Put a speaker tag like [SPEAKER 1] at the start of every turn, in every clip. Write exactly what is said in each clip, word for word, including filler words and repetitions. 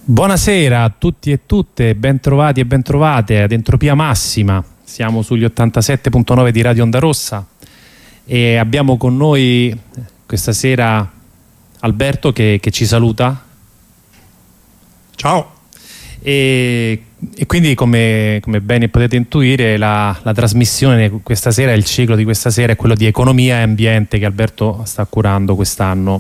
[SPEAKER 1] Buonasera a tutti e tutte, bentrovati e bentrovate ad Entropia Massima. Siamo sugli ottantasette punto nove di Radio Onda Rossa e abbiamo con noi questa sera Alberto che, che ci saluta.
[SPEAKER 2] Ciao.
[SPEAKER 1] E, e quindi come, come bene potete intuire la, la trasmissione questa sera, il ciclo di questa sera è quello di economia e ambiente che Alberto sta curando quest'anno.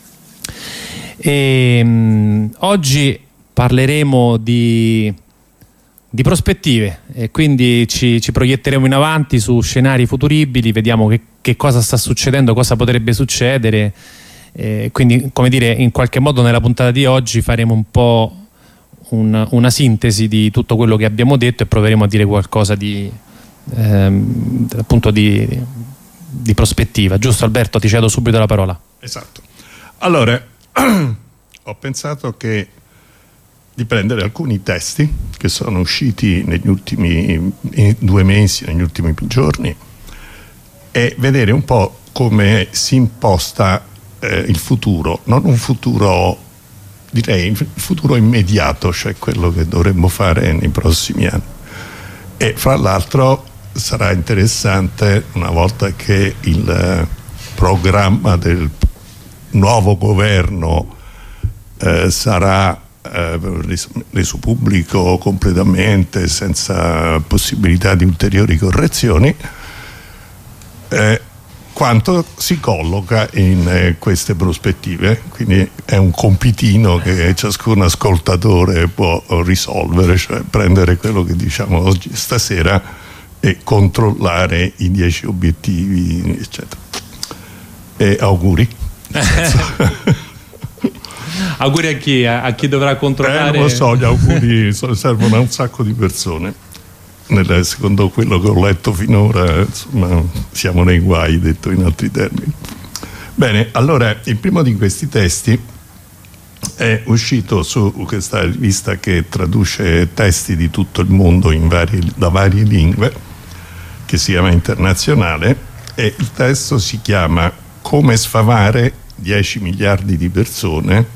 [SPEAKER 1] E, um, oggi parleremo di, di prospettive e quindi ci, ci proietteremo in avanti su scenari futuribili, vediamo che, che cosa sta succedendo, cosa potrebbe succedere, eh, quindi come dire in qualche modo nella puntata di oggi faremo un po' un, una sintesi di tutto quello che abbiamo detto e proveremo a dire qualcosa di ehm, appunto di, di prospettiva. Giusto Alberto? Ti cedo subito la parola.
[SPEAKER 2] Esatto. Allora ho pensato che di prendere alcuni testi che sono usciti negli ultimi due mesi, negli ultimi giorni, e vedere un po' come si imposta eh, il futuro, non un futuro, direi il futuro immediato, cioè quello che dovremmo fare nei prossimi anni. E fra l'altro sarà interessante, una volta che il eh, programma del nuovo governo eh, sarà reso pubblico completamente senza possibilità di ulteriori correzioni, eh, quanto si colloca in eh, queste prospettive. Quindi è un compitino che ciascun ascoltatore può risolvere, cioè prendere quello che diciamo oggi stasera e controllare i dieci obiettivi eccetera. E auguri.
[SPEAKER 1] Auguri a chi? A chi dovrà controllare?
[SPEAKER 2] Eh, non lo so, gli auguri servono a un sacco di persone. Nel, secondo quello che ho letto finora, insomma, siamo nei guai, detto in altri termini. Bene, allora, il primo di questi testi è uscito su questa rivista che traduce testi di tutto il mondo in varie, da varie lingue, che si chiama Internazionale, e il testo si chiama Come sfamare dieci miliardi di persone,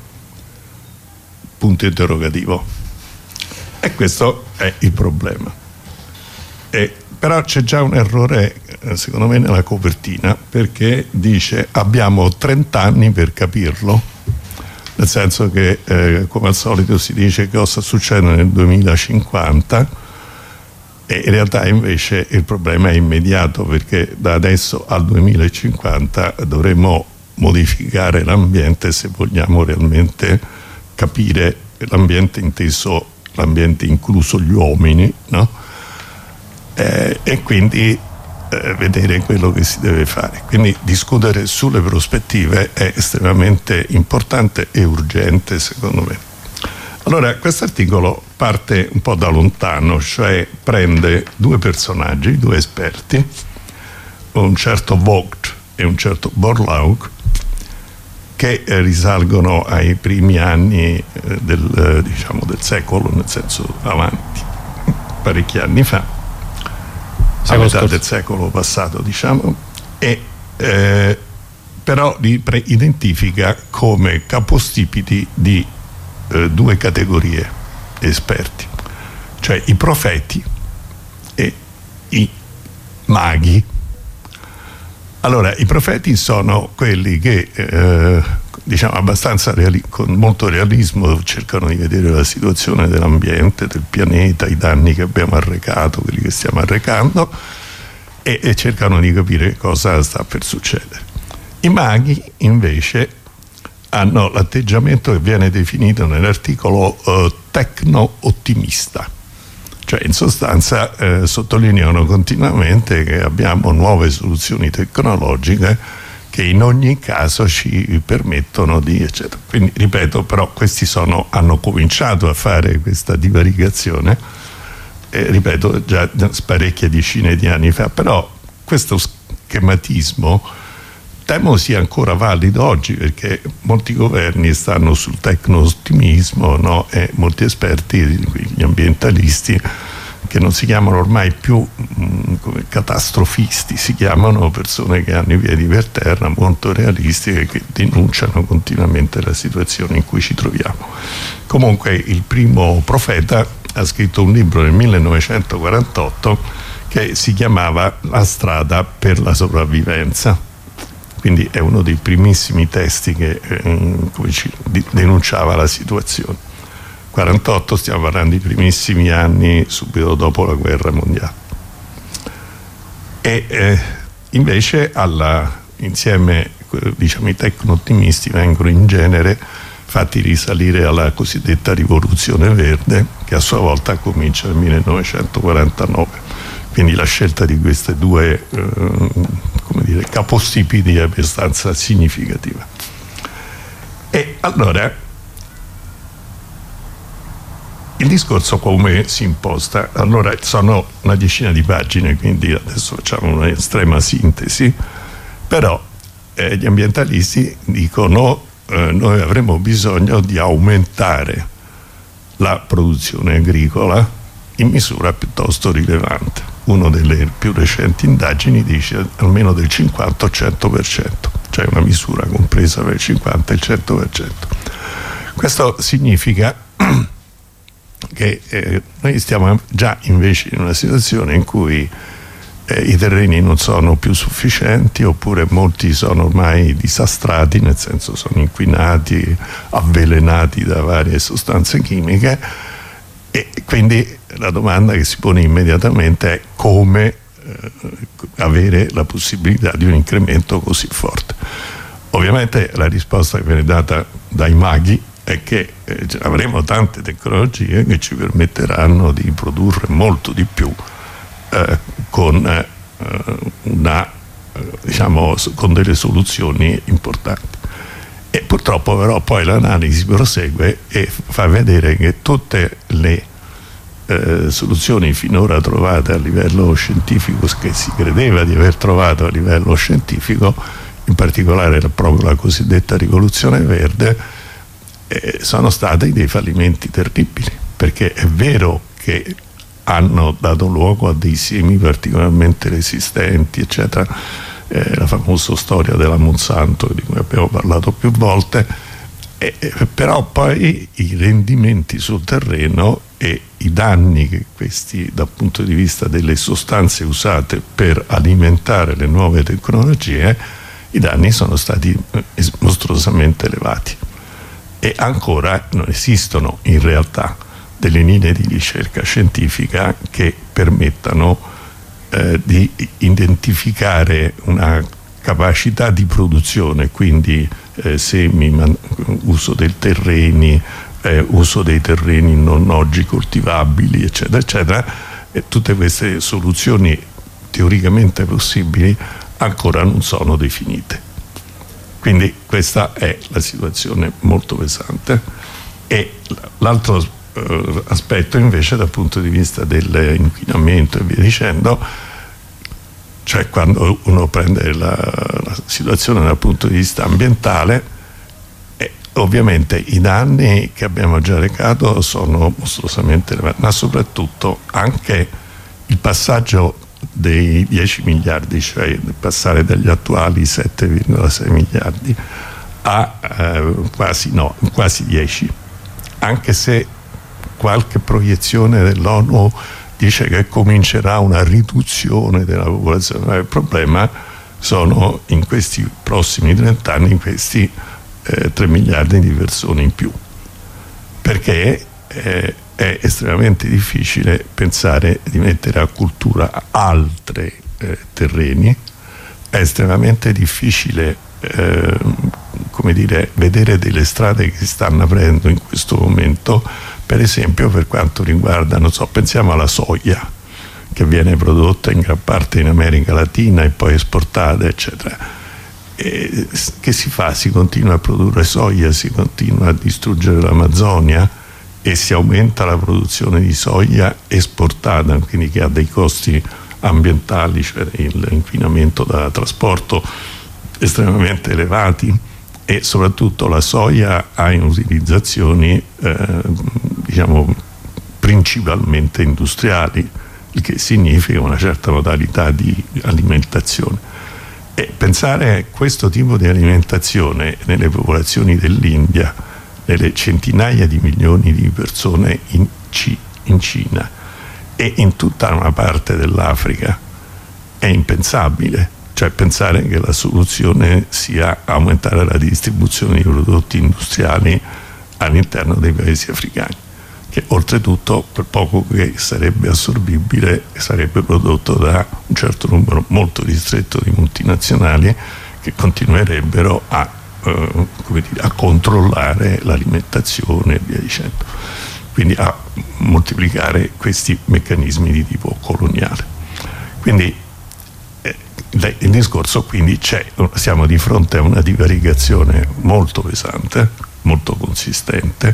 [SPEAKER 2] punto interrogativo. E questo è il problema. E, però c'è già un errore secondo me nella copertina, perché dice abbiamo trenta anni per capirlo, nel senso che eh, come al solito si dice cosa succede nel duemilacinquanta, e in realtà invece il problema è immediato, perché da adesso al duemilacinquanta dovremo modificare l'ambiente se vogliamo realmente capire l'ambiente, inteso l'ambiente incluso gli uomini, no? Eh, e quindi eh, vedere quello che si deve fare. Quindi discutere sulle prospettive è estremamente importante e urgente, secondo me. Allora, questo articolo parte un po' da lontano, cioè prende due personaggi, due esperti, un certo Vogt e un certo Borlaug, che eh, risalgono ai primi anni eh, del, eh, diciamo del secolo, nel senso avanti, parecchi anni fa, a metà del secolo passato, diciamo, e eh, però li pre- identifica come capostipiti di eh, due categorie esperti, cioè i profeti e i maghi. Allora, i profeti sono quelli che, eh, diciamo, abbastanza reali- con molto realismo cercano di vedere la situazione dell'ambiente, del pianeta, i danni che abbiamo arrecato, quelli che stiamo arrecando, e, e cercano di capire cosa sta per succedere. I maghi, invece, hanno l'atteggiamento che viene definito nell'articolo eh, tecno-ottimista. Cioè, in sostanza, eh, sottolineano continuamente che abbiamo nuove soluzioni tecnologiche che in ogni caso ci permettono di eccetera. Quindi, ripeto, però questi sono, hanno cominciato a fare questa divaricazione, eh, ripeto, già parecchie decine di anni fa, però questo schematismo temo sia ancora valido oggi, perché molti governi stanno sul tecno-ottimismo, no? E molti esperti, gli ambientalisti, che non si chiamano ormai più mh, come catastrofisti, si chiamano persone che hanno i piedi per terra, molto realistiche, che denunciano continuamente la situazione in cui ci troviamo. Comunque il primo profeta ha scritto un libro nel millenovecentoquarantotto che si chiamava La strada per la sopravvivenza, quindi è uno dei primissimi testi che eh, come ci denunciava la situazione. quarantotto, stiamo parlando dei primissimi anni subito dopo la guerra mondiale. E eh, invece alla, insieme, diciamo, i tecno-ottimisti vengono in genere fatti risalire alla cosiddetta rivoluzione verde, che a sua volta comincia nel millenovecentoquarantanove. Quindi la scelta di queste due eh, come dire, capostipiti è abbastanza significativa. E allora il discorso come si imposta? Allora, sono una decina di pagine, quindi adesso facciamo un'estrema sintesi, però eh, gli ambientalisti dicono eh, noi avremo bisogno di aumentare la produzione agricola in misura piuttosto rilevante. Una delle più recenti indagini dice almeno del cinquanta cento per cento, cioè una misura compresa tra il cinquanta e il cento per cento. Questo significa che eh, noi stiamo già invece in una situazione in cui eh, i terreni non sono più sufficienti, oppure molti sono ormai disastrati, nel senso sono inquinati, avvelenati da varie sostanze chimiche, e quindi la domanda che si pone immediatamente è come eh, avere la possibilità di un incremento così forte. Ovviamente la risposta che viene data dai maghi è che eh, avremo tante tecnologie che ci permetteranno di produrre molto di più eh, con eh, una eh, diciamo con delle soluzioni importanti. E purtroppo però poi l'analisi prosegue e fa vedere che tutte le eh, soluzioni finora trovate a livello scientifico, che si credeva di aver trovato a livello scientifico, in particolare proprio la cosiddetta rivoluzione verde, Eh, sono stati dei fallimenti terribili, perché è vero che hanno dato luogo a dei semi particolarmente resistenti, eccetera, eh, la famosa storia della Monsanto di cui abbiamo parlato più volte, eh, però poi i rendimenti sul terreno e i danni che questi, dal punto di vista delle sostanze usate per alimentare le nuove tecnologie, i danni sono stati mostruosamente elevati. E ancora non esistono in realtà delle linee di ricerca scientifica che permettano eh, di identificare una capacità di produzione, quindi eh, semi, man- uso dei terreni, eh, uso dei terreni non oggi coltivabili, eccetera, eccetera, e tutte queste soluzioni teoricamente possibili ancora non sono definite. Quindi questa è la situazione molto pesante. E l'altro eh, aspetto invece dal punto di vista dell'inquinamento e via dicendo, cioè quando uno prende la, la situazione dal punto di vista ambientale, eh, ovviamente i danni che abbiamo già recato sono mostruosamente elevati, ma soprattutto anche il passaggio dei dieci miliardi, cioè passare dagli attuali sette virgola sei miliardi a eh, quasi, no, quasi dieci, anche se qualche proiezione dell'ONU dice che comincerà una riduzione della popolazione. Il problema sono in questi prossimi trent'anni questi eh, tre miliardi di persone in più, perché eh, è estremamente difficile pensare di mettere a cultura altri eh, terreni, è estremamente difficile eh, come dire, vedere delle strade che si stanno aprendo in questo momento, per esempio per quanto riguarda, non so, pensiamo alla soia che viene prodotta in gran parte in America Latina e poi esportata, eccetera. E che si fa? Si continua a produrre soia, si continua a distruggere l'Amazzonia e si aumenta la produzione di soia esportata, quindi che ha dei costi ambientali, cioè l'inquinamento da trasporto estremamente elevati, e soprattutto la soia ha in utilizzazioni eh, diciamo principalmente industriali, il che significa una certa modalità di alimentazione. E pensare a questo tipo di alimentazione nelle popolazioni dell'India, nelle centinaia di milioni di persone in, C- in Cina e in tutta una parte dell'Africa è impensabile. Cioè pensare che la soluzione sia aumentare la distribuzione di prodotti industriali all'interno dei paesi africani, che oltretutto per poco che sarebbe assorbibile sarebbe prodotto da un certo numero molto ristretto di multinazionali che continuerebbero a, eh, come dire, a controllare l'alimentazione e via dicendo, quindi a moltiplicare questi meccanismi di tipo coloniale. Quindi eh, il discorso quindi c'è, siamo di fronte a una divaricazione molto pesante, molto consistente,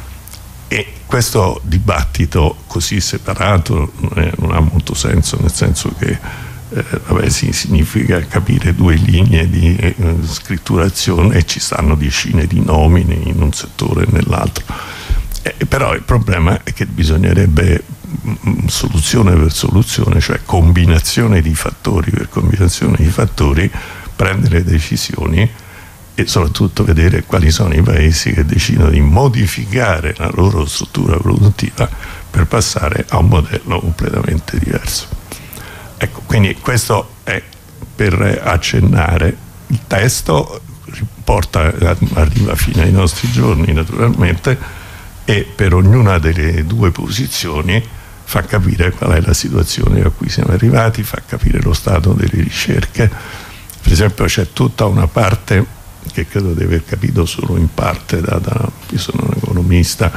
[SPEAKER 2] e questo dibattito così separato non, è, non ha molto senso, nel senso che eh, vabbè, sì, significa capire due linee di eh, scritturazione e ci stanno decine di nomini in un settore e nell'altro. Eh, però il problema è che bisognerebbe mh, soluzione per soluzione, cioè combinazione di fattori per combinazione di fattori, prendere decisioni e soprattutto vedere quali sono i paesi che decidono di modificare la loro struttura produttiva per passare a un modello completamente diverso. Ecco, quindi questo è per accennare. Il testo porta, arriva fino ai nostri giorni naturalmente, e per ognuna delle due posizioni fa capire qual è la situazione a cui siamo arrivati, fa capire lo stato delle ricerche. Per esempio c'è tutta una parte che credo di aver capito solo in parte, data, io sono un economista,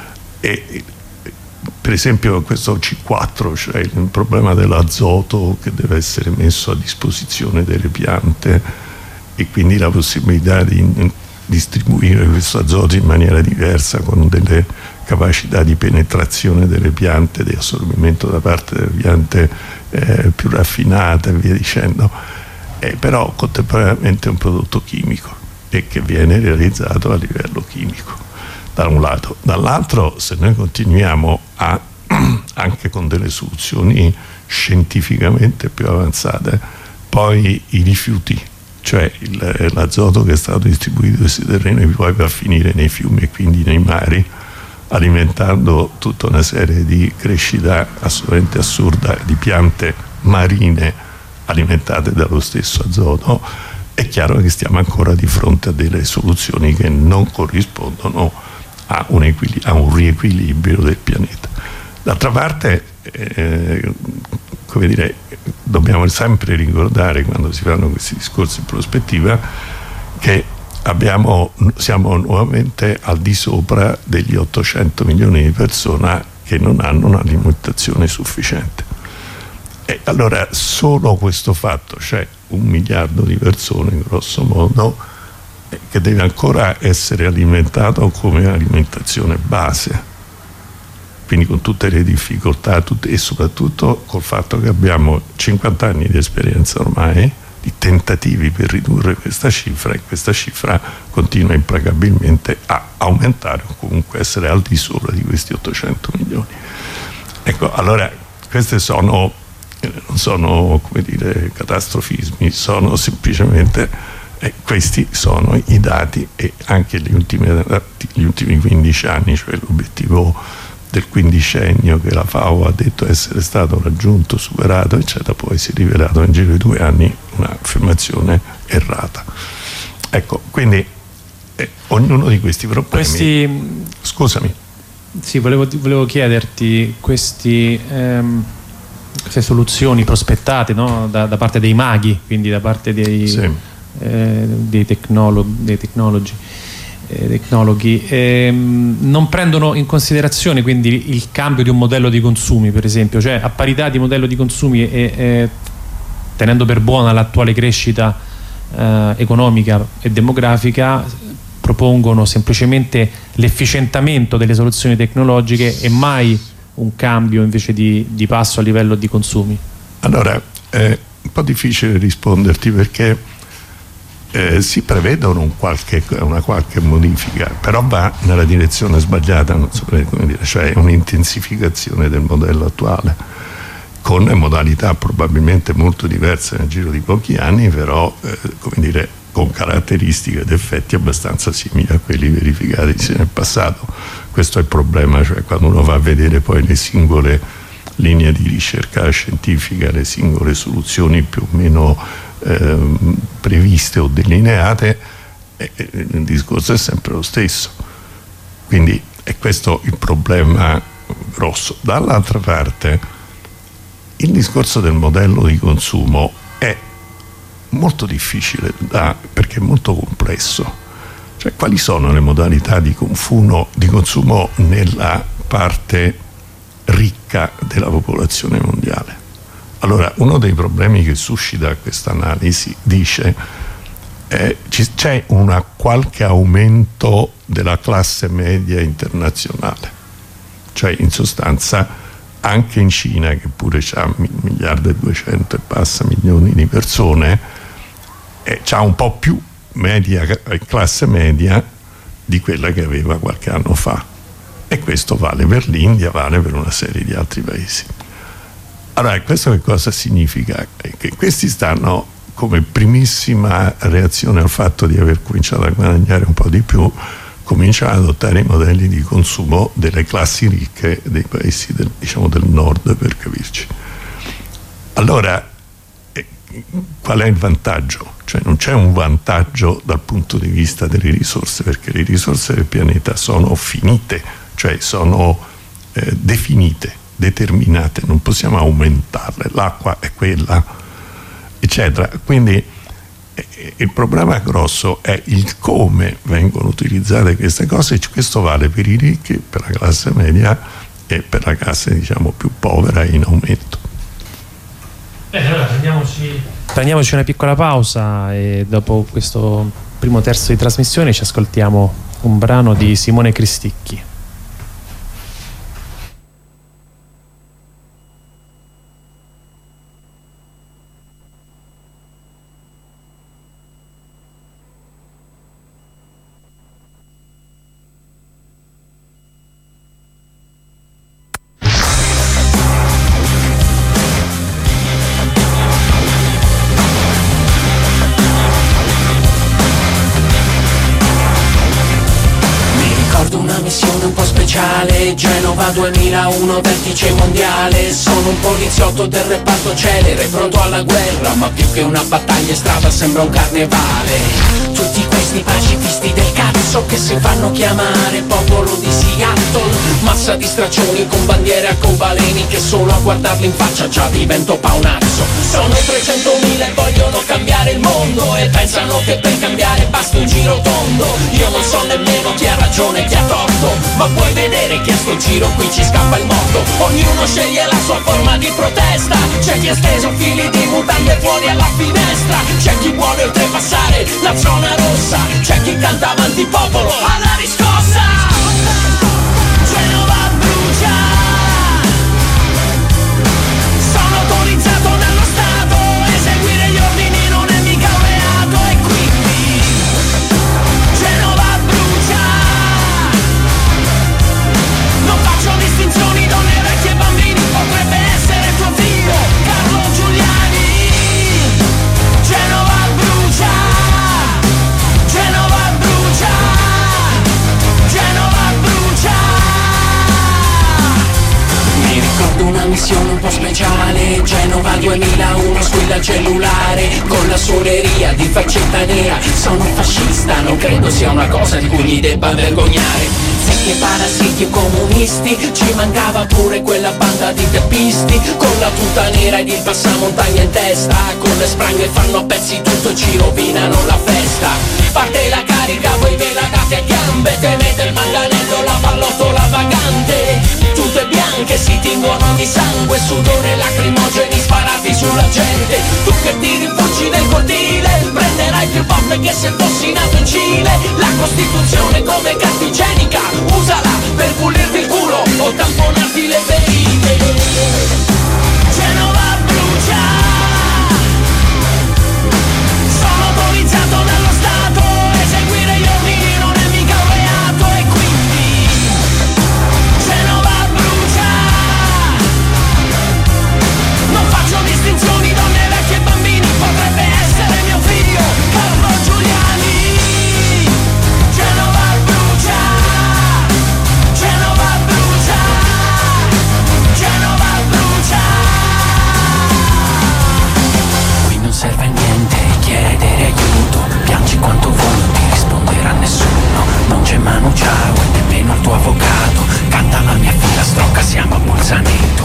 [SPEAKER 2] e per esempio questo C quattro, cioè il problema dell'azoto che deve essere messo a disposizione delle piante e quindi la possibilità di distribuire questo azoto in maniera diversa con delle capacità di penetrazione delle piante, di assorbimento da parte delle piante eh, più raffinate e via dicendo, eh, però contemporaneamente è un prodotto chimico e che viene realizzato a livello chimico da un lato. Dall'altro, se noi continuiamo a anche con delle soluzioni scientificamente più avanzate, poi i rifiuti, cioè il, l'azoto che è stato distribuito in questi terreni poi va a finire nei fiumi e quindi nei mari, alimentando tutta una serie di crescita assolutamente assurda di piante marine alimentate dallo stesso azoto. È chiaro che stiamo ancora di fronte a delle soluzioni che non corrispondono a un, equil- a un riequilibrio del pianeta. D'altra parte, eh, come dire, dobbiamo sempre ricordare, quando si fanno questi discorsi in prospettiva, che abbiamo, siamo nuovamente al di sopra degli ottocento milioni di persone che non hanno un'alimentazione sufficiente. E allora solo questo fatto, cioè un miliardo di persone grosso modo, che deve ancora essere alimentato come alimentazione base, quindi con tutte le difficoltà tutte, e soprattutto col fatto che abbiamo cinquanta anni di esperienza ormai di tentativi per ridurre questa cifra, e questa cifra continua implacabilmente a aumentare o comunque essere al di sopra di questi ottocento milioni. Ecco, allora queste sono non sono, come dire, catastrofismi, sono semplicemente eh, questi sono i dati, e anche gli ultimi, gli ultimi quindici anni, cioè l'obiettivo del quindicennio che la FAO ha detto essere stato raggiunto, superato, eccetera, poi si è rivelato nel giro di due anni un'affermazione errata. Ecco, quindi eh, ognuno di questi problemi.
[SPEAKER 1] Questi...
[SPEAKER 2] Scusami.
[SPEAKER 1] Sì, volevo, volevo chiederti questi. Ehm... queste soluzioni prospettate, no? da, da parte dei maghi, quindi da parte dei, sì. eh, dei, tecnolo- dei tecnologi, eh, tecnologhi, ehm, non prendono in considerazione quindi il cambio di un modello di consumi, per esempio, cioè a parità di modello di consumi e, e tenendo per buona l'attuale crescita eh, economica e demografica, propongono semplicemente l'efficientamento delle soluzioni tecnologiche e mai un cambio invece di, di passo a livello di consumi?
[SPEAKER 2] Allora, è un po' difficile risponderti, perché eh, si prevedono un qualche, una qualche modifica, però va nella direzione sbagliata, non saprei come dire, cioè un'intensificazione del modello attuale, con modalità probabilmente molto diverse nel giro di pochi anni, però eh, come dire, con caratteristiche ed effetti abbastanza simili a quelli verificatisi nel passato. Questo è il problema, cioè quando uno va a vedere poi le singole linee di ricerca scientifica, le singole soluzioni più o meno eh, previste o delineate, eh, il discorso è sempre lo stesso. Quindi è questo il problema grosso. Dall'altra parte, il discorso del modello di consumo è molto difficile da, perché è molto complesso. Cioè, quali sono le modalità di consumo, di consumo nella parte ricca della popolazione mondiale? Allora, uno dei problemi che suscita questa analisi dice eh, c'è un qualche aumento della classe media internazionale, cioè in sostanza anche in Cina, che pure ha un miliardo e duecento e passa milioni di persone, eh, c'ha un po' più media, classe media di quella che aveva qualche anno fa, e questo vale per l'India, vale per una serie di altri paesi. Allora, questo che cosa significa? È che questi stanno come primissima reazione al fatto di aver cominciato a guadagnare un po' di più, cominciano ad adottare i modelli di consumo delle classi ricche dei paesi del, diciamo, del nord, per capirci. Allora, eh, qual è il vantaggio? Cioè, non c'è un vantaggio dal punto di vista delle risorse, perché le risorse del pianeta sono finite, cioè sono eh, definite, determinate, non possiamo aumentarle, l'acqua è quella, eccetera. Quindi il problema grosso è il come vengono utilizzate queste cose, e questo vale per i ricchi, per la classe media e per la classe, diciamo, più povera e in aumento.
[SPEAKER 1] Bene, allora prendiamoci, prendiamoci una piccola pausa e dopo questo primo terzo di trasmissione ci ascoltiamo un brano di Simone Cristicchi.
[SPEAKER 3] Genova duemilauno, vertice mondiale. Sono un poliziotto del reparto celere, pronto alla guerra, ma più che una battaglia in strada sembra un carnevale. Tutti questi pacifisti del cazzo che si fanno chiamare popolo di Seattle, massa di straccioni con bandiere arcobaleni che solo a guardarli in faccia già divento paonazzo. Sono trecentomila e vogliono cambiare il mondo e pensano che per cambiare basta un giro tondo. Io non so nemmeno chi ha ragione e chi ha torto, ma puoi vedere che a sto giro qui ci scappa il morto. Ognuno sceglie la sua forma di protesta, c'è chi ha steso fili di mutande fuori alla finestra, c'è chi vuole oltrepassare la zona rossa, c'è chi canta avanti popolo alla riscossa. Genova brucia, sono autorizzato nello Stato, eseguire gli ordini non è mica un reato, e quindi Genova brucia. Non faccio distinzioni, donne, vecchi e bambini, potrebbe essere tuo figlio Carlo Giuliani. Genova brucia, Genova brucia, Genova brucia. Mi ricordo una missione un po' speciale, Genova duemilauno, squilla il cellulare, con la suoneria di faccetta nera. Sono fascista, non credo sia una cosa di cui mi debba vergognare. Zecchi e parassiti e comunisti, ci mancava pure quella banda di teppisti, con la tuta nera ed il passamontagna in testa, con le spranghe fanno a pezzi tutto e ci rovinano la festa. Parte la carica, voi ve la date a gambe, tenete il manganello, la pallottola vagante, tutte bianche si tingono di sangue, sudore, lacrimogeni sparati sulla gente. Tu che ti rinfacci nel cortile, prenderai più botte che se fossi nato in Cile. La Costituzione come carta igienica, usala per pulirti il culo o tamponarti le ferite. Genova brucia, sono autorizzato nello Manu Chao e nemmeno il tuo avvocato. Canta la mia filastrocca, siamo a Bolzaneto.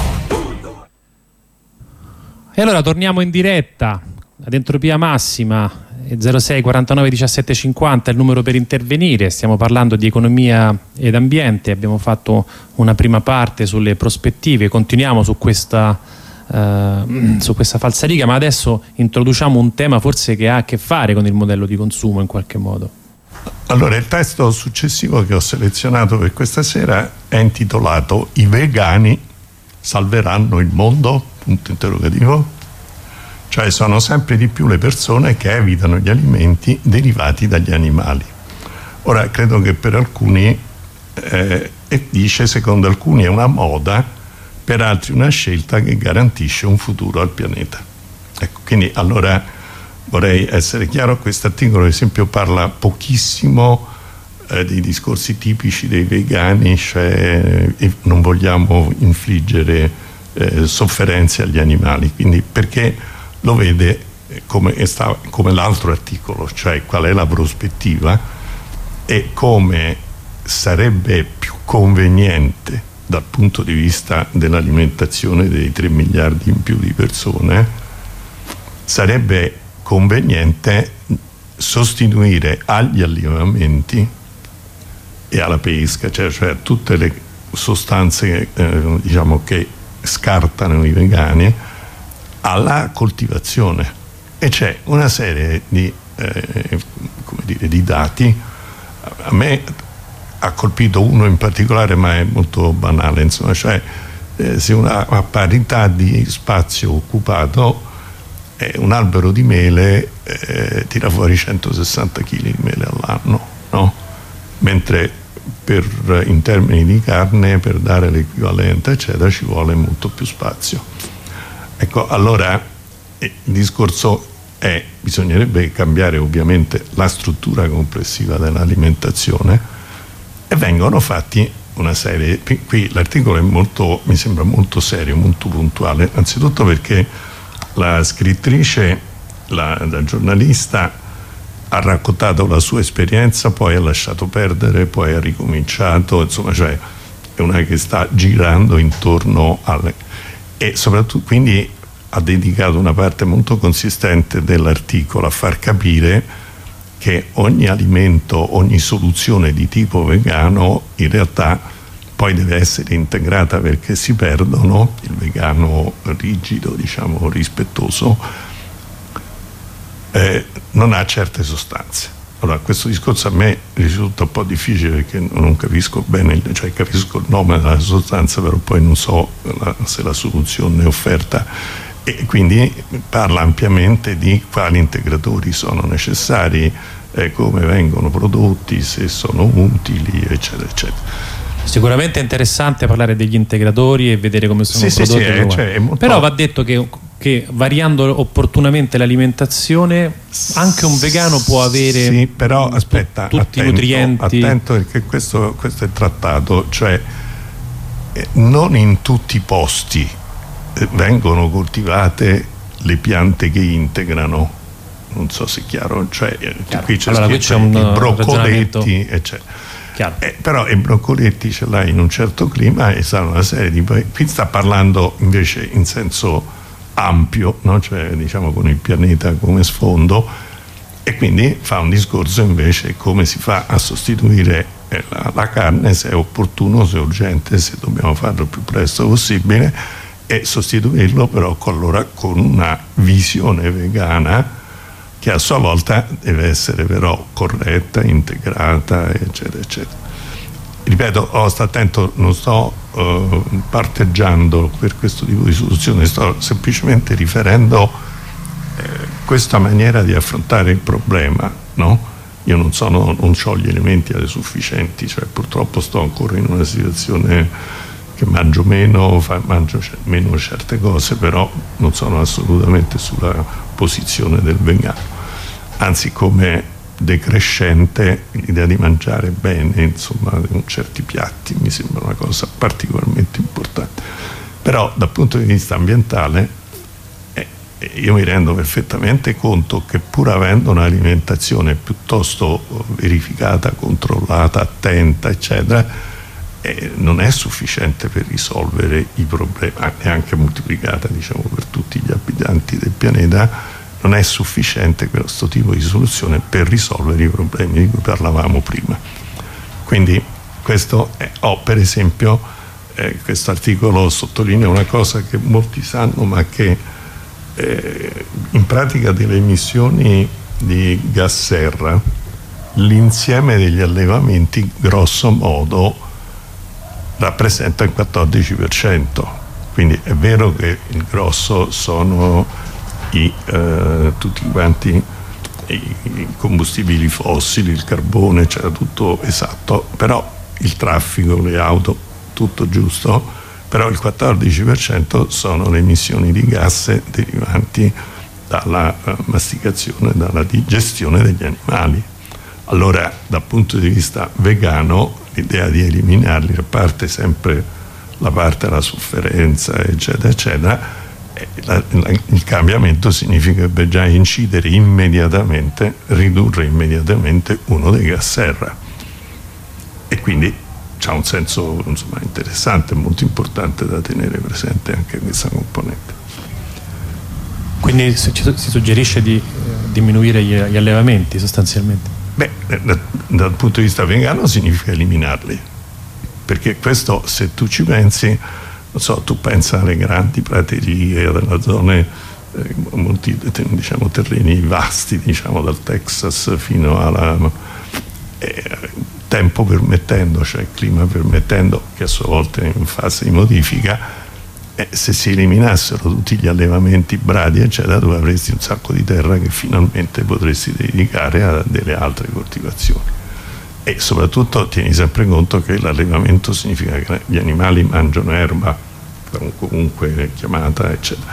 [SPEAKER 1] E allora torniamo in diretta ad Entropia Massima, zero sei quarantanove diciassette cinquanta è il numero per intervenire. Stiamo parlando di economia ed ambiente, abbiamo fatto una prima parte sulle prospettive, continuiamo su questa, uh, su questa falsariga, ma adesso introduciamo un tema forse che ha a che fare con il modello di consumo in qualche modo.
[SPEAKER 2] Allora, il testo successivo che ho selezionato per questa sera è intitolato "I vegani salveranno il mondo?" Punto interrogativo. Cioè sono sempre di più le persone che evitano gli alimenti derivati dagli animali. Ora, credo che per alcuni, eh, e dice, secondo alcuni è una moda, per altri una scelta che garantisce un futuro al pianeta. Ecco, quindi allora vorrei essere chiaro, questo articolo ad esempio parla pochissimo eh, dei discorsi tipici dei vegani, cioè eh, non vogliamo infliggere eh, sofferenze agli animali, quindi perché lo vede come, come l'altro articolo, cioè qual è la prospettiva e come sarebbe più conveniente dal punto di vista dell'alimentazione dei tre miliardi in più di persone, sarebbe conveniente sostituire agli allevamenti e alla pesca, cioè, cioè tutte le sostanze eh, diciamo che scartano i vegani, alla coltivazione. E c'è una serie di, eh, come dire, di dati. A me ha colpito uno in particolare, ma è molto banale, insomma, cioè eh, se una a parità di spazio occupato eh, un albero di mele eh, tira fuori centosessanta chili di mele all'anno, no? Mentre per, in termini di carne, per dare l'equivalente eccetera, ci vuole molto più spazio. Ecco, allora il discorso è, bisognerebbe cambiare ovviamente la struttura complessiva dell'alimentazione e vengono fatti una serie, qui l'articolo è molto, mi sembra molto serio, molto puntuale, anzitutto perché la scrittrice, la, la giornalista ha raccontato la sua esperienza, poi ha lasciato perdere, poi ha ricominciato, insomma, cioè è una che sta girando intorno alle... e soprattutto quindi ha dedicato una parte molto consistente dell'articolo a far capire che ogni alimento, ogni soluzione di tipo vegano in realtà poi deve essere integrata, perché si perdono, il vegano rigido, diciamo rispettoso, eh, non ha certe sostanze. Allora, questo discorso a me risulta un po' difficile perché non capisco bene, cioè capisco il nome della sostanza, però poi non so la, se la soluzione è offerta, e quindi parla ampiamente di quali integratori sono necessari, eh, come vengono prodotti, se sono utili, eccetera, eccetera.
[SPEAKER 1] Sicuramente è interessante parlare degli integratori e vedere come sono
[SPEAKER 2] sì,
[SPEAKER 1] prodotti.
[SPEAKER 2] Sì, sì, è, cioè, è molto...
[SPEAKER 1] Però va detto che, che variando opportunamente l'alimentazione anche un vegano può avere
[SPEAKER 2] sì, però aspetta,
[SPEAKER 1] tutti
[SPEAKER 2] attento,
[SPEAKER 1] i nutrienti.
[SPEAKER 2] Attento, perché questo, questo è trattato, cioè eh, non in tutti i posti eh, vengono coltivate le piante che integrano, non so se è chiaro, cioè chiaro. Qui c'è
[SPEAKER 1] allora, qui c'è un
[SPEAKER 2] i broccoletti eccetera. Eh, però i broccoletti ce l'hai in un certo clima e sa una serie di... Qui sta parlando invece in senso ampio, no? Cioè diciamo con il pianeta come sfondo, e quindi fa un discorso invece come si fa a sostituire eh, la, la carne, se è opportuno, se è urgente, se dobbiamo farlo il più presto possibile, e sostituirlo però con, allora, con una visione vegana che a sua volta deve essere però corretta, integrata, eccetera, eccetera. Ripeto, oh, sta attento, non sto uh, parteggiando per questo tipo di soluzione, sto semplicemente riferendo eh, questa maniera di affrontare il problema, no? Io non sono, non ho gli elementi sufficienti, cioè purtroppo sto ancora in una situazione che mangio meno, fa, mangio meno certe cose, però non sono assolutamente sulla posizione del vegano. Anzi, come decrescente l'idea di mangiare bene, insomma, con certi piatti mi sembra una cosa particolarmente importante. Però dal punto di vista ambientale è, io mi rendo perfettamente conto che pur avendo un'alimentazione piuttosto verificata, controllata, attenta, eccetera, eh, non è sufficiente per risolvere i problemi, neanche moltiplicata, diciamo, per tutti gli abitanti del pianeta, non è sufficiente questo tipo di soluzione per risolvere i problemi di cui parlavamo prima. Quindi questo è, oh, per esempio, eh, questo articolo sottolinea una cosa che molti sanno, ma che Eh, in pratica delle emissioni di gas serra, l'insieme degli allevamenti grosso modo rappresenta il quattordici per cento, quindi è vero che il grosso sono i, eh, tutti quanti i, i combustibili fossili, il carbone, c'era tutto esatto, però il traffico, le auto, tutto giusto. Però il quattordici per cento sono le emissioni di gas derivanti dalla uh, masticazione, dalla digestione degli animali. Allora, dal punto di vista vegano, l'idea di eliminarli, a parte sempre la parte della sofferenza, eccetera, eccetera, eh, la, la, il cambiamento significherebbe già incidere immediatamente, ridurre immediatamente uno dei gas serra. E quindi c'ha un senso, insomma, interessante, molto importante da tenere presente anche questa componente.
[SPEAKER 1] Quindi si, si suggerisce di eh, diminuire gli, gli allevamenti sostanzialmente?
[SPEAKER 2] Beh, da, dal punto di vista vegano significa eliminarli, perché questo, se tu ci pensi, non so, tu pensa alle grandi praterie, alle zone, eh, molti, diciamo, terreni vasti, diciamo, dal Texas fino alla... Eh, tempo permettendo, cioè clima permettendo, che a sua volta è in fase di modifica, eh, se si eliminassero tutti gli allevamenti bradi, eccetera, tu avresti un sacco di terra che finalmente potresti dedicare a delle altre coltivazioni. E soprattutto tieni sempre conto che l'allevamento significa che gli animali mangiano erba, comunque chiamata, eccetera.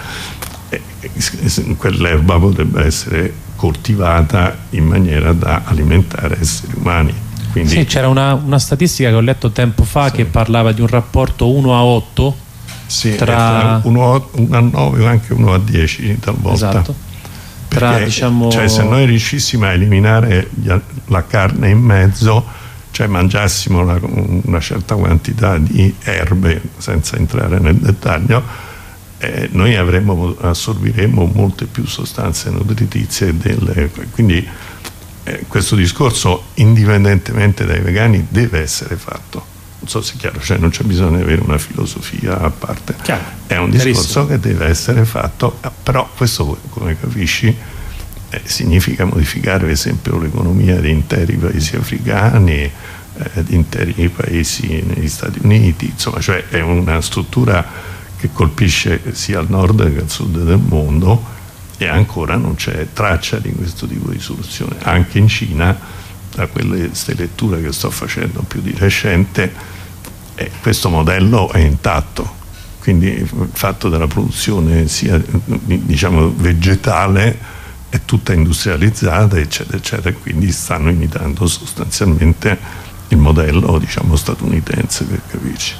[SPEAKER 2] E quell'erba potrebbe essere coltivata in maniera da alimentare esseri umani. Quindi,
[SPEAKER 1] sì, c'era una, una statistica che ho letto tempo fa, sì, che parlava di un rapporto uno a otto,
[SPEAKER 2] sì,
[SPEAKER 1] tra
[SPEAKER 2] uno a nove o anche uno a dieci talvolta.
[SPEAKER 1] Esatto.
[SPEAKER 2] Perché,
[SPEAKER 1] tra, diciamo...
[SPEAKER 2] cioè, se noi riuscissimo a eliminare gli, la carne in mezzo, cioè mangiassimo una, una certa quantità di erbe, senza entrare nel dettaglio, eh, noi avremmo, assorbiremmo molte più sostanze nutritizie delle, quindi Eh, questo discorso, indipendentemente dai vegani, deve essere fatto. Non so se è chiaro, cioè non c'è bisogno di avere una filosofia a parte.
[SPEAKER 1] Chiaro,
[SPEAKER 2] è un discorso che deve essere fatto, però questo, come capisci, eh, significa modificare per esempio l'economia di interi paesi africani, eh, di interi paesi negli Stati Uniti, insomma, cioè è una struttura che colpisce sia al nord che al sud del mondo. E ancora non c'è traccia di questo tipo di soluzione. Anche in Cina, da queste letture che sto facendo più di recente, eh, questo modello è intatto. Quindi il fatto della produzione sia, diciamo, vegetale è tutta industrializzata, eccetera, eccetera, e quindi stanno imitando sostanzialmente il modello, diciamo, statunitense, per capirci.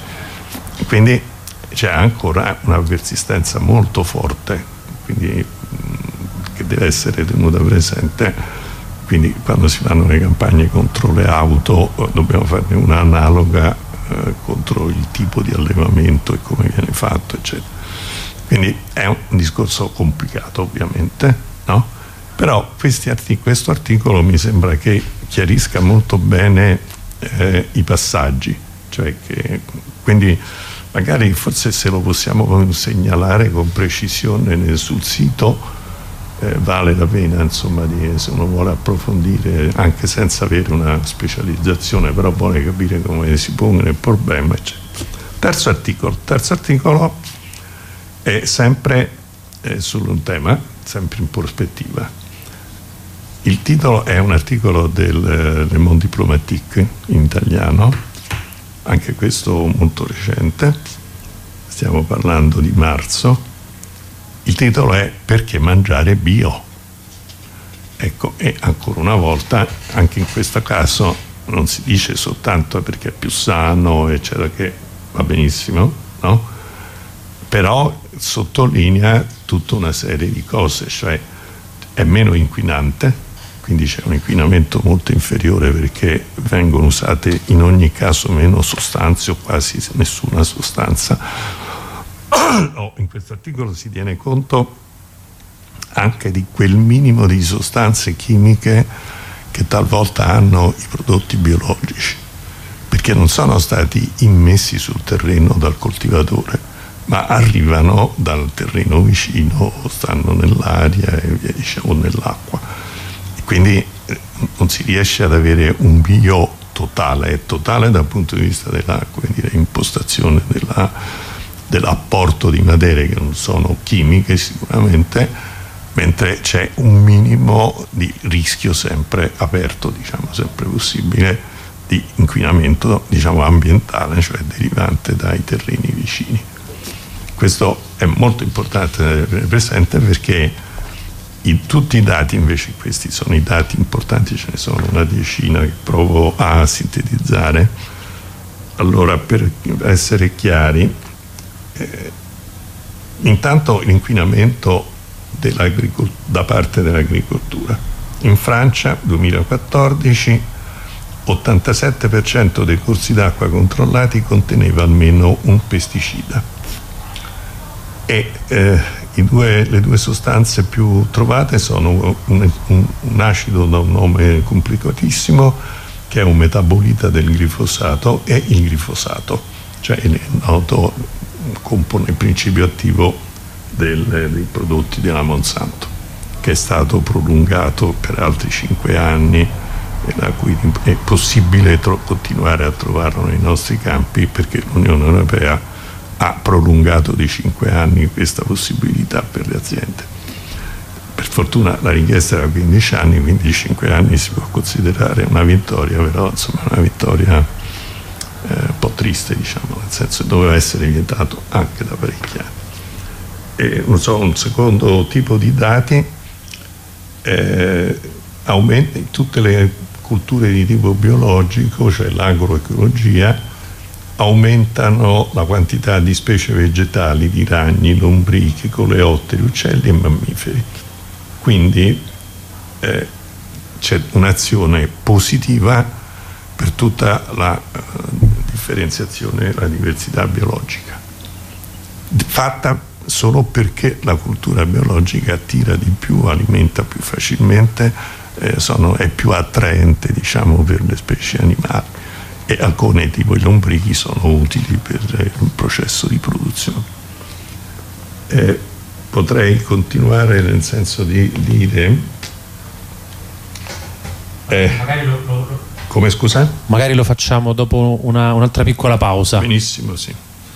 [SPEAKER 2] Quindi c'è ancora una persistenza molto forte, quindi che deve essere tenuta presente. Quindi quando si fanno le campagne contro le auto dobbiamo farne una analoga eh, contro il tipo di allevamento e come viene fatto, eccetera. Quindi è un discorso complicato, ovviamente, no? Però questi artic- questo articolo mi sembra che chiarisca molto bene eh, i passaggi, cioè che quindi magari forse se lo possiamo segnalare con precisione sul sito, eh, vale la pena, insomma, di, se uno vuole approfondire, anche senza avere una specializzazione, però vuole capire come si pone il problema, eccetera. Terzo articolo, terzo articolo è sempre eh, su un tema, sempre in prospettiva. Il titolo è un articolo del Le Monde Diplomatique in italiano, anche questo molto recente, stiamo parlando di marzo. Il titolo è Perché mangiare bio? Ecco, e ancora una volta, anche in questo caso, non si dice soltanto perché è più sano, eccetera, che va benissimo, no? però sottolinea tutta una serie di cose, cioè è meno inquinante, quindi c'è un inquinamento molto inferiore perché vengono usate in ogni caso meno sostanze o quasi nessuna sostanza. No, in questo articolo si tiene conto anche di quel minimo di sostanze chimiche che talvolta hanno i prodotti biologici, perché non sono stati immessi sul terreno dal coltivatore, ma arrivano dal terreno vicino, stanno nell'aria e via diciamo nell'acqua, e quindi non si riesce ad avere un bio totale, è totale dal punto di vista della, come dire, impostazione della, dell'apporto di materie che non sono chimiche sicuramente, mentre c'è un minimo di rischio sempre aperto, diciamo sempre possibile, di inquinamento diciamo ambientale, cioè derivante dai terreni vicini. Questo è molto importante da tenere presente, perché in tutti i dati, invece questi sono i dati importanti, ce ne sono una decina che provo a sintetizzare. Allora, per essere chiari, eh, intanto l'inquinamento da parte dell'agricoltura. In Francia, duemilaquattordici, ottantasette per cento dei corsi d'acqua controllati conteneva almeno un pesticida. E eh, i due, le due sostanze più trovate sono un, un, un acido da un nome complicatissimo, che è un metabolita del glifosato, e il glifosato, cioè il noto compone, principio attivo del, dei prodotti della Monsanto, che è stato prolungato per altri cinque anni e da cui è possibile tro- continuare a trovarlo nei nostri campi, perché l'Unione Europea ha prolungato di cinque anni questa possibilità per le aziende. Per fortuna la richiesta era quindici anni, quindi cinque anni si può considerare una vittoria, però insomma una vittoria eh, un po' triste, diciamo, nel senso che doveva essere vietato anche da parecchi anni. E non so, un secondo tipo di dati, eh, aumenta in tutte le culture di tipo biologico, cioè l'agroecologia, aumentano la quantità di specie vegetali, di ragni, lombrichi, coleotteri, uccelli e mammiferi. Quindi eh, c'è un'azione positiva per tutta la uh, differenziazione, la diversità biologica, fatta solo perché la cultura biologica attira di più, alimenta più facilmente, eh, sono, è più attraente, diciamo, per le specie animali, e alcune tipo i lombrichi sono utili per eh, il processo di produzione. Eh, potrei continuare nel senso di dire eh,
[SPEAKER 1] magari lo, lo,
[SPEAKER 2] come scusa?
[SPEAKER 1] Magari lo facciamo dopo una, un'altra piccola pausa.
[SPEAKER 2] Benissimo, sì.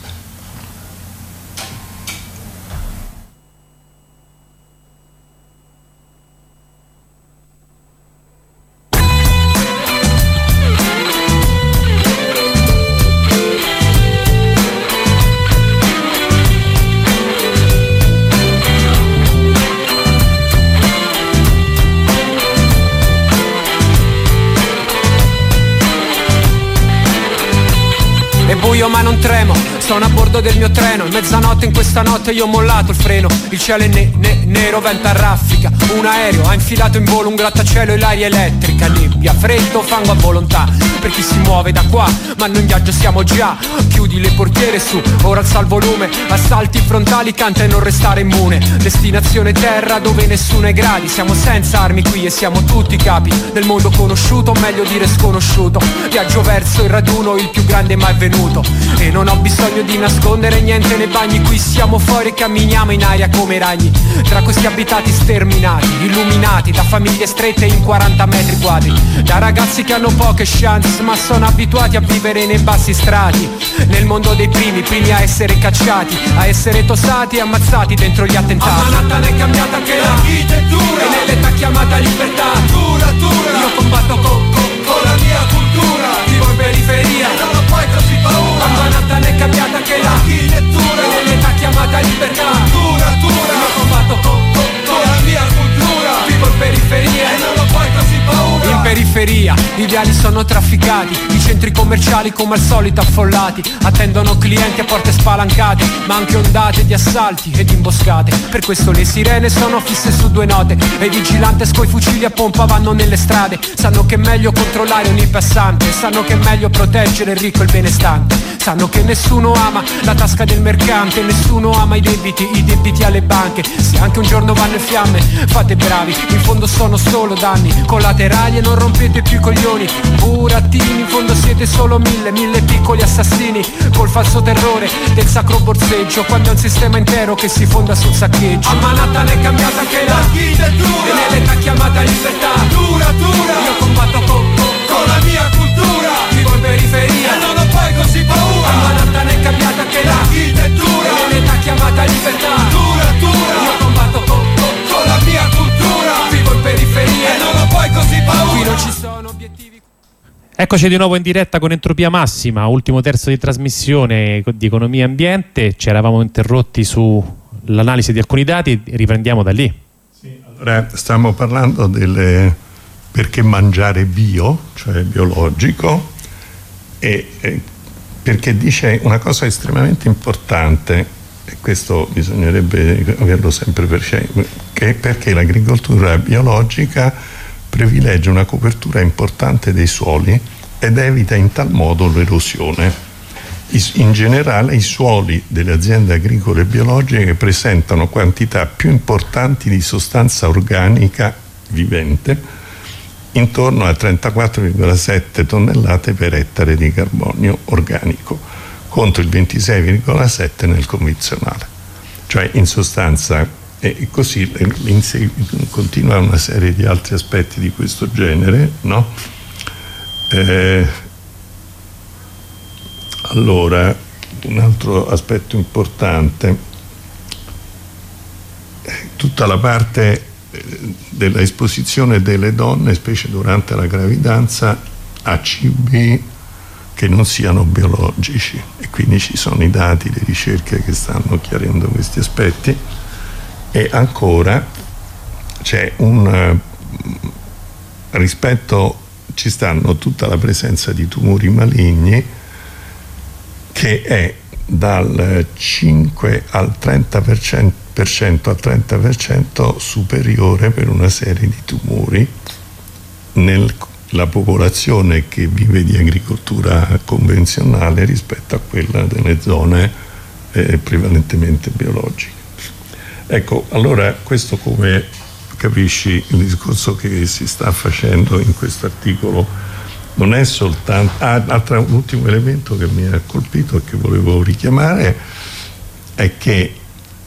[SPEAKER 4] Ma non tremo, sono a bordo del mio treno. Mezzanotte in questa notte io ho mollato il freno. Il cielo è ne- ne- nero, vento a raffica. Un aereo ha infilato in volo un grattacielo e l'aria elettrica. Nebbia, freddo, fango a volontà per chi si muove da qua, ma noi in viaggio siamo già. Chiudi le portiere su, ora alza il volume. Assalti frontali, canta e non restare immune. Destinazione terra dove nessuno è gradi. Siamo senza armi qui e siamo tutti capi del mondo conosciuto, o meglio dire sconosciuto. Viaggio verso il raduno, il più grande mai venuto. E non ho bisogno di nascondere niente nei bagni. Qui siamo fuori e camminiamo in aria come ragni, tra questi abitati sterminati, illuminati da famiglie strette in quaranta metri quadri, da ragazzi che hanno poche chance ma sono abituati a vivere nei bassi strati, nel mondo dei primi, primi a essere cacciati, a essere tossati e ammazzati dentro gli attentati. A Manhattan è cambiata anche l'architettura e nell'età chiamata libertà. Tura, tura. Io combatto con, con, con la mia cultura, vivo in periferia e non ho poi così paura. A Manhattan è cambiata anche l'architettura e nell'età chiamata libertà. Tura, tura. Io combatto con, con, con la mia cultura, vivo in periferia e non ho poi così paura. In periferia i viali sono trafficati, i centri commerciali come al solito affollati, attendono clienti a porte spalancate, ma anche ondate di assalti ed imboscate. Per questo le sirene sono fisse su due note e i vigilantes coi fucili a pompa vanno nelle strade. Sanno che è meglio controllare ogni passante, sanno che è meglio proteggere il ricco e il benestante, sanno che nessuno ama la tasca del mercante, nessuno ama i debiti, i debiti alle banche. Se anche un giorno vanno in fiamme, fate bravi, in fondo sono solo danni collaterali e non rompete più i coglioni. Burattini, in fondo siete solo mille, mille piccoli assassini col falso terrore del sacro borseggio, quando è un sistema intero che si fonda sul saccheggio. A Manhattan è cambiata anche l'architettura e nell'età chiamata libertà. Dura, dura, io combatto con, con, con la mia cultura, vivo in periferia e non ho poi così paura. A Manhattan è cambiata anche l'architettura e nell'età chiamata libertà. Dura, dura, io combatto con, con, con la mia cultura, vivo in periferia e non ho poi così paura. Qui non ci sono obiettivi.
[SPEAKER 1] Eccoci di nuovo in diretta con Entropia Massima, ultimo terzo di trasmissione di Economia e Ambiente. Ci eravamo interrotti sull'analisi di alcuni dati, riprendiamo da lì.
[SPEAKER 2] Sì, allora stiamo parlando del perché mangiare bio, cioè biologico, e, e perché dice una cosa estremamente importante, e questo bisognerebbe averlo sempre presente, che perché l'agricoltura biologica privilegia una copertura importante dei suoli ed evita in tal modo l'erosione. In generale i suoli delle aziende agricole biologiche presentano quantità più importanti di sostanza organica vivente, intorno a trentaquattro virgola sette tonnellate per ettaro di carbonio organico, contro il ventisei virgola sette nel convenzionale. Cioè in sostanza, e così continua una serie di altri aspetti di questo genere, no? Eh, allora, un altro aspetto importante, tutta la parte dell'esposizione delle donne, specie durante la gravidanza, a cibi che non siano biologici, e quindi ci sono i dati, le ricerche che stanno chiarendo questi aspetti. E ancora c'è un rispetto, ci stanno tutta la presenza di tumori maligni che è dal cinque al trenta per cento al trenta per cento superiore per una serie di tumori nella popolazione che vive di agricoltura convenzionale rispetto a quella delle zone eh, prevalentemente biologiche. Ecco, allora questo, come capisci, il discorso che si sta facendo in questo articolo non è soltanto... Ah, altro, un ultimo elemento che mi ha colpito e che volevo richiamare è che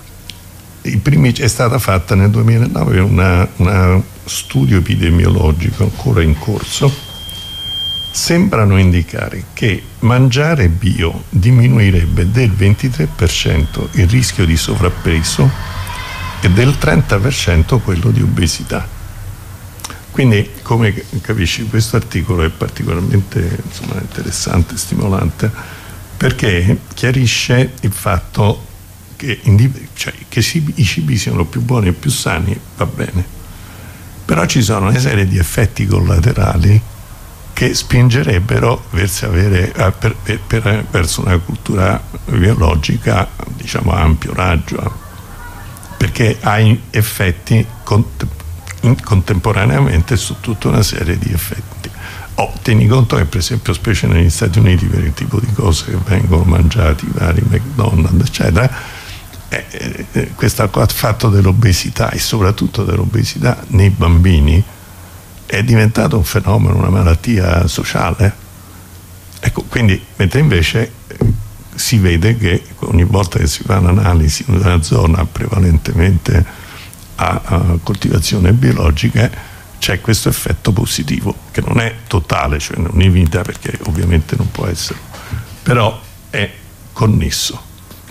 [SPEAKER 2] i primi, è stata fatta nel duemilanove una, una studio epidemiologico ancora in corso. Sembrano indicare che mangiare bio diminuirebbe del ventitré per cento il rischio di sovrappeso e del trenta per cento quello di obesità. Quindi, come capisci, questo articolo è particolarmente, insomma, interessante, stimolante, perché chiarisce il fatto che, cioè, che i cibi siano più buoni e più sani, va bene, però ci sono una serie di effetti collaterali che spingerebbero verso, avere, per, per, per, verso una cultura biologica, diciamo, a ampio raggio, perché ha effetti cont- contemporaneamente su tutta una serie di effetti. Oh, tieni conto che, per esempio, specie negli Stati Uniti, per il tipo di cose che vengono mangiati, vari McDonald's, eccetera, eh, eh, questo fatto dell'obesità, e soprattutto dell'obesità nei bambini, è diventato un fenomeno, una malattia sociale. Ecco, quindi, mentre invece si vede che ogni volta che si fa un'analisi in una zona prevalentemente a, a coltivazione biologica c'è questo effetto positivo, che non è totale, cioè non evita, perché ovviamente non può essere, però è connesso.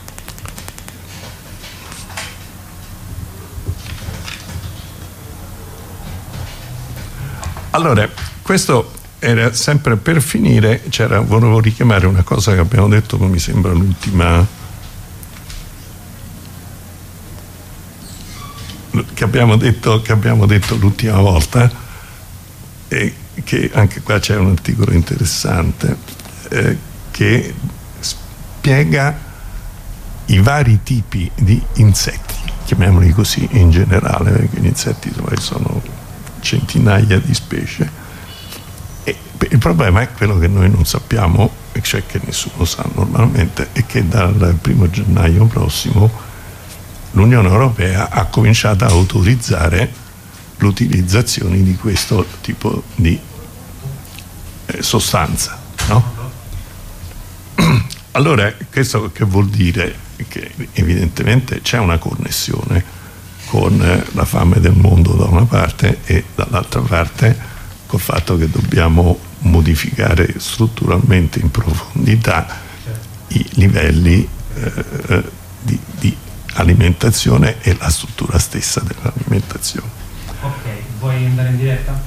[SPEAKER 2] Allora, questo era sempre per finire. C'era, volevo richiamare una cosa che abbiamo detto, che mi sembra l'ultima che abbiamo detto che abbiamo detto l'ultima volta, e che anche qua c'è un articolo interessante eh, che spiega i vari tipi di insetti, chiamiamoli così in generale, perché gli insetti sono centinaia di specie, e il problema è quello che noi non sappiamo, cioè che nessuno sa normalmente, è che dal primo gennaio prossimo l'Unione Europea ha cominciato a autorizzare l'utilizzazione di questo tipo di eh, sostanza, no? Allora, questo che vuol dire? Che evidentemente c'è una connessione con eh, la fame del mondo da una parte e dall'altra parte col fatto che dobbiamo modificare strutturalmente in profondità i livelli eh, di, di alimentazione e la struttura stessa dell'alimentazione.
[SPEAKER 1] Ok, vuoi andare in diretta?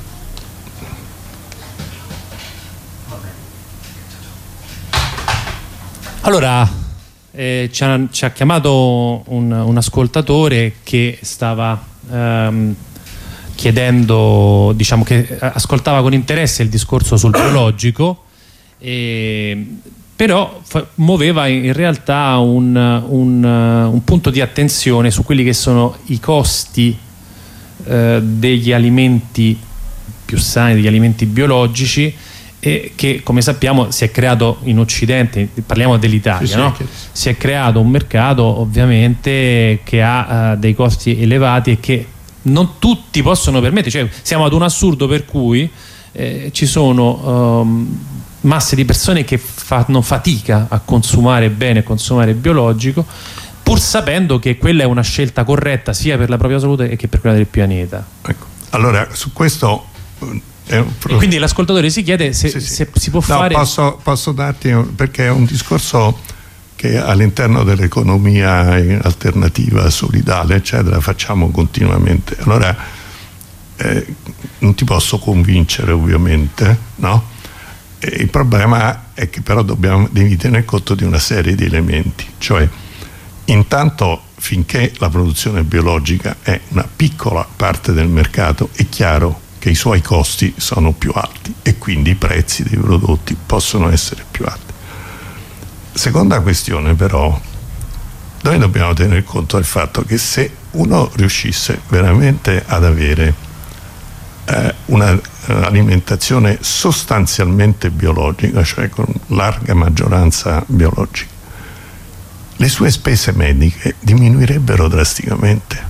[SPEAKER 1] Allora, eh, ci, ha, ci ha chiamato un, un ascoltatore che stava ehm, chiedendo, diciamo che ascoltava con interesse il discorso sul biologico, eh, però fa, muoveva in realtà un, un, un punto di attenzione su quelli che sono i costi eh, degli alimenti più sani, degli alimenti biologici, e che, come sappiamo, si è creato in Occidente, parliamo dell'Italia, sì, sì, no? Si è creato un mercato ovviamente che ha uh, dei costi elevati e che non tutti possono permettere, cioè siamo ad un assurdo per cui eh, ci sono um, masse di persone che fanno fatica a consumare bene, a consumare biologico, pur sapendo che quella è una scelta corretta sia per la propria salute che per quella del pianeta.
[SPEAKER 2] Ecco. Allora, su questo è un pro...
[SPEAKER 1] e quindi l'ascoltatore si chiede se, sì, sì. se si può
[SPEAKER 2] no,
[SPEAKER 1] fare...
[SPEAKER 2] Posso, posso darti, un, perché è un discorso che all'interno dell'economia alternativa, solidale, eccetera, facciamo continuamente. Allora, eh, non ti posso convincere, ovviamente, no? E il problema è che però dobbiamo, devi tenere conto di una serie di elementi, cioè intanto finché la produzione biologica è una piccola parte del mercato, è chiaro che i suoi costi sono più alti e quindi i prezzi dei prodotti possono essere più alti. Seconda questione, però, noi dobbiamo tenere conto del fatto che se uno riuscisse veramente ad avere eh, un'alimentazione sostanzialmente biologica, cioè con larga maggioranza biologica, le sue spese mediche diminuirebbero drasticamente.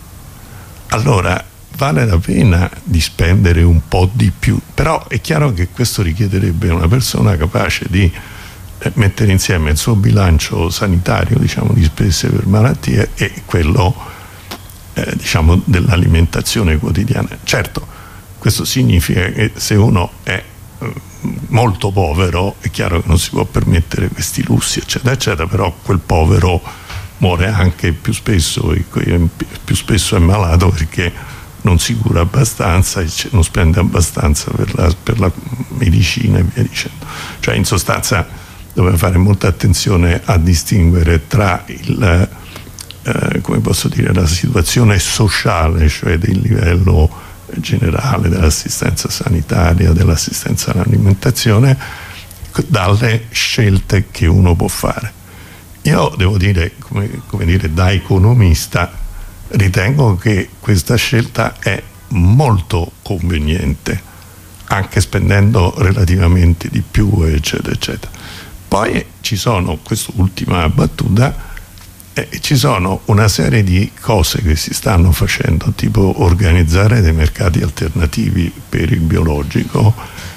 [SPEAKER 2] Allora vale la pena di spendere un po' di più, però è chiaro che questo richiederebbe una persona capace di eh, mettere insieme il suo bilancio sanitario, diciamo, di spese per malattie e quello eh, diciamo dell'alimentazione quotidiana. Certo, questo significa che se uno è eh, molto povero è chiaro che non si può permettere questi lussi, eccetera, eccetera, però quel povero muore anche più spesso e più spesso è malato perché non si cura abbastanza e non spende abbastanza per la, per la medicina e via dicendo. Cioè, in sostanza dobbiamo fare molta attenzione a distinguere tra il eh, come posso dire, la situazione sociale, cioè del livello generale dell'assistenza sanitaria, dell'assistenza all'alimentazione, dalle scelte che uno può fare. Io devo dire, come, come dire, da economista, ritengo che questa scelta è molto conveniente, anche spendendo relativamente di più, eccetera, eccetera. Poi ci sono, quest'ultima battuta, eh, ci sono una serie di cose che si stanno facendo, tipo organizzare dei mercati alternativi per il biologico,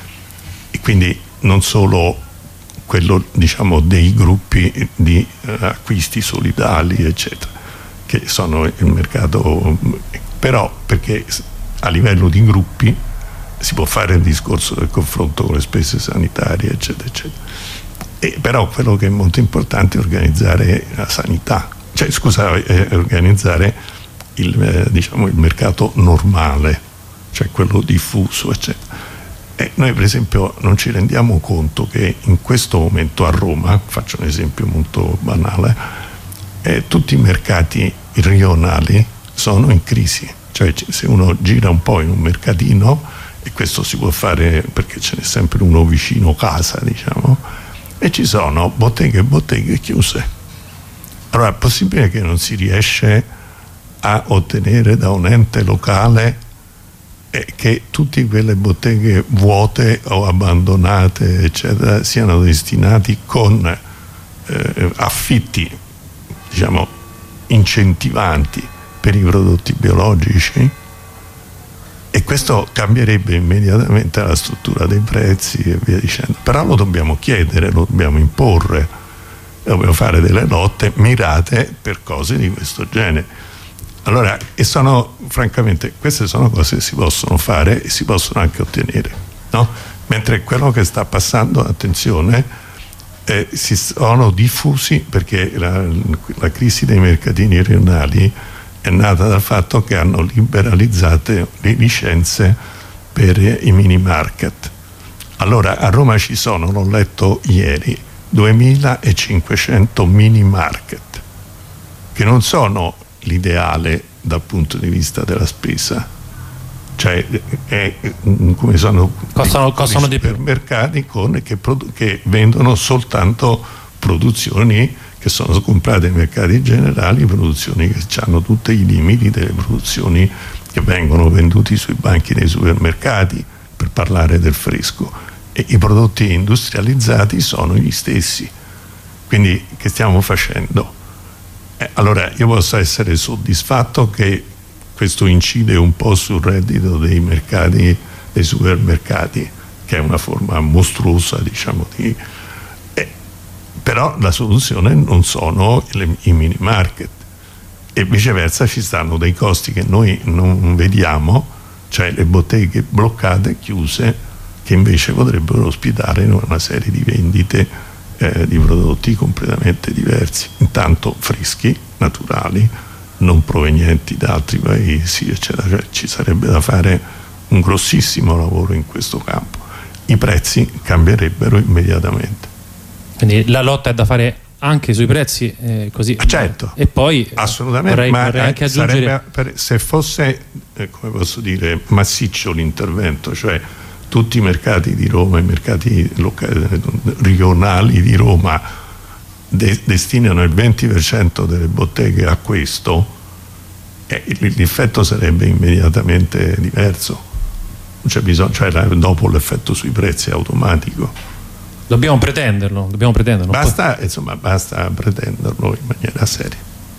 [SPEAKER 2] e quindi non solo quello, diciamo, dei gruppi di eh, acquisti solidali, eccetera, che sono il mercato, però perché a livello di gruppi si può fare il discorso del confronto con le spese sanitarie, eccetera, eccetera. E però quello che è molto importante è organizzare la sanità, cioè scusa, è organizzare il, eh, diciamo, il mercato normale, cioè quello diffuso, eccetera. E noi per esempio non ci rendiamo conto che in questo momento a Roma, faccio un esempio molto banale, eh, tutti i mercati rionali sono in crisi, cioè se uno gira un po' in un mercatino e questo si può fare perché ce n'è sempre uno vicino casa, diciamo, e ci sono botteghe e botteghe chiuse. Allora è possibile che non si riesce a ottenere da un ente locale eh, che tutte quelle botteghe vuote o abbandonate eccetera siano destinati con eh, affitti, diciamo, incentivanti per i prodotti biologici? E questo cambierebbe immediatamente la struttura dei prezzi e via dicendo. Però lo dobbiamo chiedere, lo dobbiamo imporre, dobbiamo fare delle lotte mirate per cose di questo genere. Allora, e sono, francamente, queste sono cose che si possono fare e si possono anche ottenere, no? Mentre quello che sta passando, attenzione, eh, si sono diffusi, perché la, la crisi dei mercatini rionali è nata dal fatto che hanno liberalizzato le licenze per i mini market. Allora a Roma ci sono, l'ho letto ieri, duemilacinquecento mini market, che non sono l'ideale dal punto di vista della spesa, cioè è, come sono
[SPEAKER 1] costano, costano di più,
[SPEAKER 2] supermercati con, che, che vendono soltanto produzioni che sono comprate ai mercati generali, produzioni che hanno tutti i limiti delle produzioni che vengono venduti sui banchi dei supermercati, per parlare del fresco, e i prodotti industrializzati sono gli stessi. Quindi che stiamo facendo? Eh, allora io posso essere soddisfatto che questo incide un po' sul reddito dei mercati, dei supermercati, che è una forma mostruosa, diciamo, di però la soluzione non sono le, i mini market, e viceversa ci stanno dei costi che noi non vediamo, cioè le botteghe bloccate, chiuse, che invece potrebbero ospitare una serie di vendite eh, di prodotti completamente diversi, intanto freschi, naturali, non provenienti da altri paesi eccetera. Cioè, ci sarebbe da fare un grossissimo lavoro in questo campo. I prezzi cambierebbero immediatamente.
[SPEAKER 1] Quindi la lotta è da fare anche sui prezzi, eh, così.
[SPEAKER 2] Ah, certo.
[SPEAKER 1] E poi
[SPEAKER 2] assolutamente,
[SPEAKER 1] vorrei,
[SPEAKER 2] ma
[SPEAKER 1] vorrei anche aggiungere
[SPEAKER 2] sarebbe, per, se fosse eh, come posso dire, massiccio l'intervento, cioè tutti i mercati di Roma, i mercati locali, regionali di Roma de, destinano il venti per cento delle botteghe a questo, eh, l'effetto sarebbe immediatamente diverso. Non c'è bisogno, cioè dopo l'effetto sui prezzi è automatico.
[SPEAKER 1] Dobbiamo pretenderlo, dobbiamo pretenderlo.
[SPEAKER 2] Basta, insomma, basta pretenderlo in maniera seria.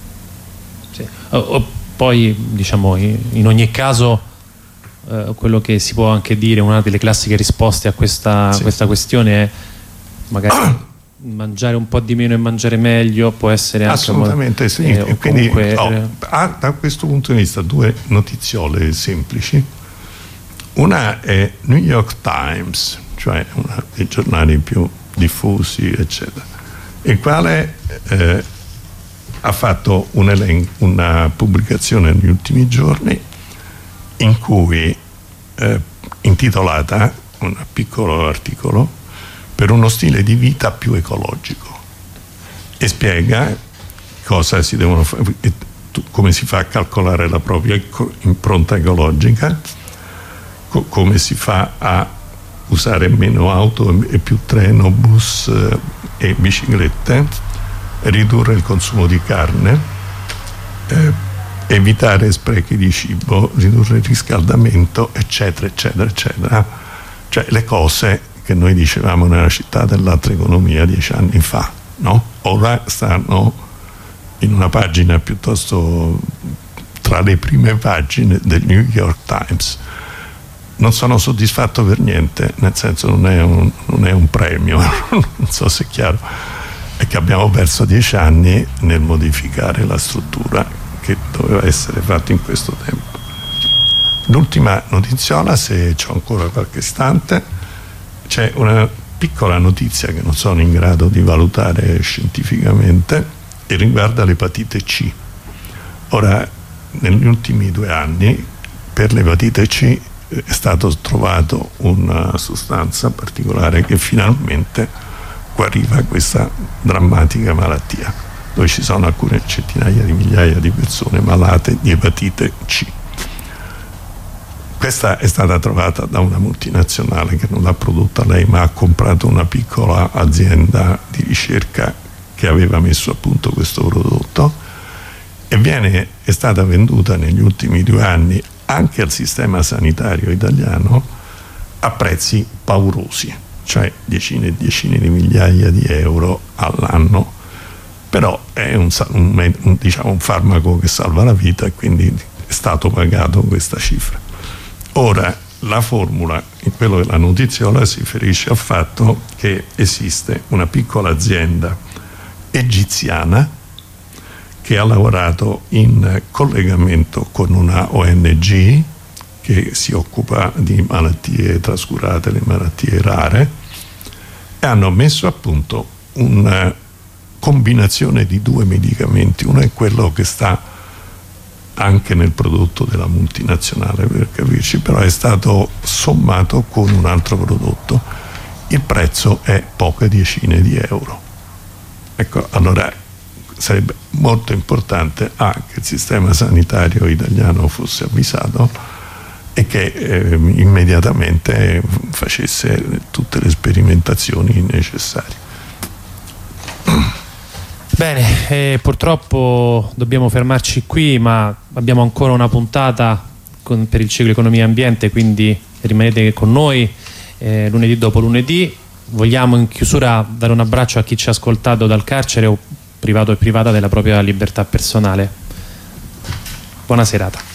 [SPEAKER 1] Sì. O, o, poi, diciamo, in ogni caso, eh, quello che si può anche dire, una delle classiche risposte a questa, sì. questa questione è magari ah. mangiare un po' di meno e mangiare meglio, può essere anche
[SPEAKER 2] assolutamente sì.
[SPEAKER 1] Eh,
[SPEAKER 2] e quindi
[SPEAKER 1] comunque,
[SPEAKER 2] oh,
[SPEAKER 1] eh,
[SPEAKER 2] ah, da questo punto di vista due notiziole semplici. Una è New York Times, cioè uno dei giornali più diffusi eccetera, il quale eh, ha fatto un elenco, una pubblicazione negli ultimi giorni in cui eh, intitolata, un piccolo articolo, per uno stile di vita più ecologico, e spiega cosa si devono fare, come si fa a calcolare la propria impronta ecologica, co- come si fa a usare meno auto e più treno, bus e biciclette, ridurre il consumo di carne, eh, evitare sprechi di cibo, ridurre il riscaldamento, eccetera, eccetera, eccetera. Cioè le cose che noi dicevamo nella città dell'altra economia dieci anni fa, no? Ora stanno in una pagina piuttosto tra le prime pagine del New York Times. Non sono soddisfatto per niente, nel senso non è un, non è un premio, non so se è chiaro, è che abbiamo perso dieci anni nel modificare la struttura che doveva essere fatta in questo tempo. L'ultima notiziola, se c'ho ancora qualche istante, c'è una piccola notizia che non sono in grado di valutare scientificamente e riguarda l'epatite C. Ora, negli ultimi due anni per l'epatite C è stato trovato una sostanza particolare che finalmente guariva questa drammatica malattia, dove ci sono alcune centinaia di migliaia di persone malate di epatite C. questa è stata trovata da una multinazionale che non l'ha prodotta lei, ma ha comprato una piccola azienda di ricerca che aveva messo a punto questo prodotto, e viene, è stata venduta negli ultimi due anni anche al sistema sanitario italiano a prezzi paurosi, cioè decine e decine di migliaia di euro all'anno. Però è un, un, un, diciamo, un farmaco che salva la vita, e quindi è stato pagato questa cifra. Ora, la formula, in quello che la notiziola si riferisce al fatto che esiste una piccola azienda egiziana che ha lavorato in collegamento con una O N G che si occupa di malattie trascurate, le malattie rare, e hanno messo a punto una combinazione di due medicamenti. Uno è quello che sta anche nel prodotto della multinazionale, per capirci, però è stato sommato con un altro prodotto. Il prezzo è poche decine di euro. Ecco, allora sarebbe molto importante ah, che il sistema sanitario italiano fosse avvisato e che eh, immediatamente facesse tutte le sperimentazioni necessarie.
[SPEAKER 1] Bene, eh, purtroppo dobbiamo fermarci qui, ma abbiamo ancora una puntata con, per il ciclo Economia e Ambiente, quindi rimanete con noi eh, lunedì dopo lunedì. Vogliamo in chiusura dare un abbraccio a chi ci ha ascoltato dal carcere o privato e privata della propria libertà personale. Buona serata.